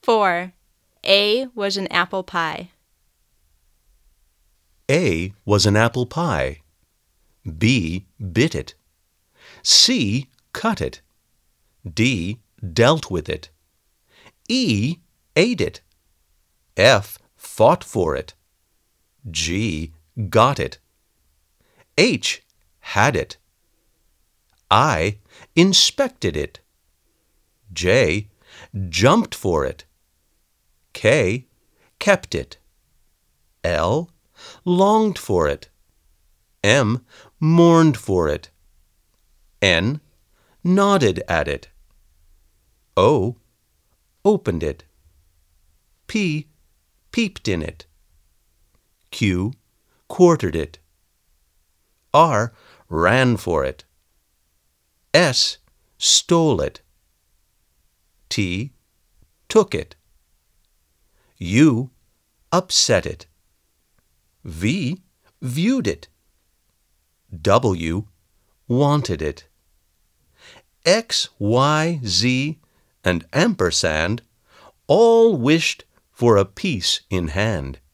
4. A was an apple pie. A was an apple pie. B bit it. C cut it. D dealt with it. E ate it. F fought for it. G got it. H had it. I inspected it. J jumped for it. K kept it. L longed for it. M mourned for it. N nodded at it. O opened it. P peeped in it. Q quartered it. R ran for it. S stole it. T took it. U upset it. V viewed it. W wanted it. X, Y, Z, and ampersand all wished for a piece in hand.